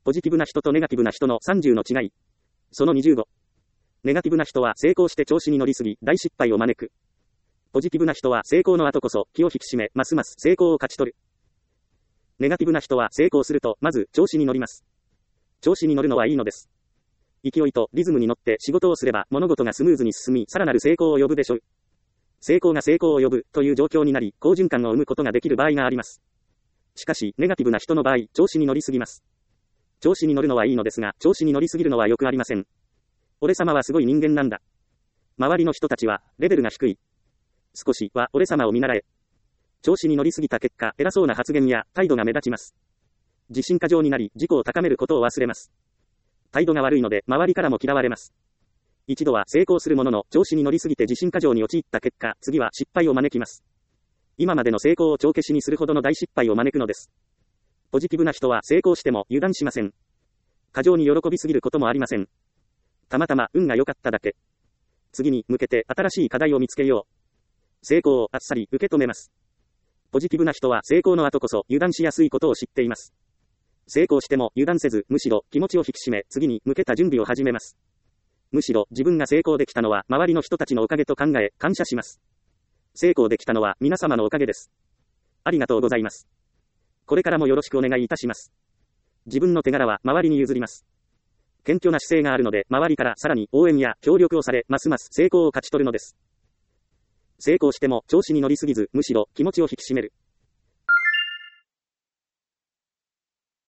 ポジティブな人とネガティブな人の30の違い。その25。ネガティブな人は成功して調子に乗りすぎ、大失敗を招く。ポジティブな人は成功の後こそ気を引き締め、ますます成功を勝ち取る。ネガティブな人は成功すると、まず調子に乗ります。調子に乗るのはいいのです。勢いとリズムに乗って仕事をすれば物事がスムーズに進み、さらなる成功を呼ぶでしょう。成功が成功を呼ぶという状況になり、好循環を生むことができる場合があります。しかし、ネガティブな人の場合、調子に乗りすぎます。調子に乗るのはいいのですが、調子に乗りすぎるのはよくありません。俺様はすごい人間なんだ。周りの人たちは、レベルが低い。少しは俺様を見習え。調子に乗りすぎた結果、偉そうな発言や態度が目立ちます。自信過剰になり、自己を高めることを忘れます。態度が悪いので、周りからも嫌われます。一度は成功するものの、調子に乗りすぎて自信過剰に陥った結果、次は失敗を招きます。今までの成功を帳消しにするほどの大失敗を招くのです。ポジティブな人は成功しても油断しません。過剰に喜びすぎることもありません。たまたま運が良かっただけ。次に向けて新しい課題を見つけよう。成功をあっさり受け止めます。ポジティブな人は成功の後こそ油断しやすいことを知っています。成功しても油断せず、むしろ気持ちを引き締め、次に向けた準備を始めます。むしろ自分が成功できたのは周りの人たちのおかげと考え、感謝します。成功できたのは皆様のおかげです。ありがとうございます。これからもよろしくお願いいたします。自分の手柄は周りに譲ります。謙虚な姿勢があるので、周りからさらに応援や協力をされ、ますます成功を勝ち取るのです。成功しても調子に乗りすぎず、むしろ気持ちを引き締める。